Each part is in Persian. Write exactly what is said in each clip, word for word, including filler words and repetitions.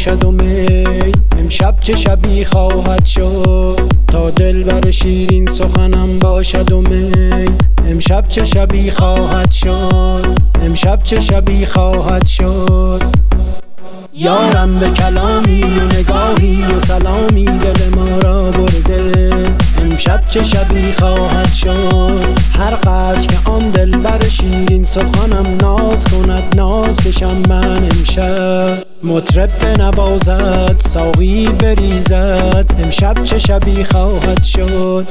باشد و می امشب چه شبی خواهد شد تا دلبر شیرین سخنم باشد و می امشب چه شبی خواهد شد امشب چه شبی خواهد شد یارم به کلامی و نگاهی و سلامی دل ما را برده امشب چه شبی خواهد شد هر قدر که آن دلبر شیرین سخنم ناز کند ناز کشم من امشب مطرب بنوازد ساقی بریزد امشب چه شبی خواهد شد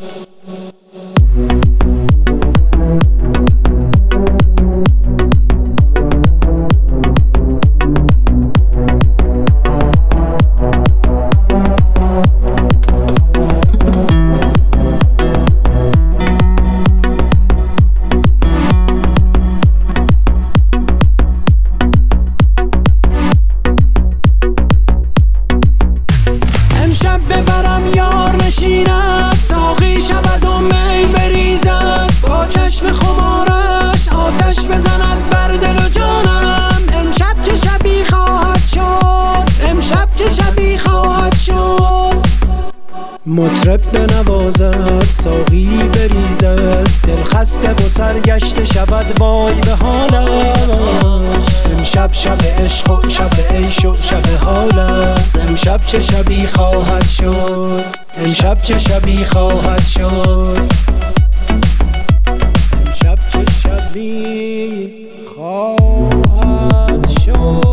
ببرم یار نشیند ساقی شود و می بریزد با چشم خمارش آتش بزند بر دل و جانم امشب چه شبی خواهد شد امشب چه شبی خواهد شد مطرب بنوازد ساقی بریزد دل خسته و سرگشته شود وای به حالش امشب شب عشق و شب عیش و شب حالت امشب چه شبی خواهد شد امشب چه شبی خواهد شد امشب چه شبی خواهد شد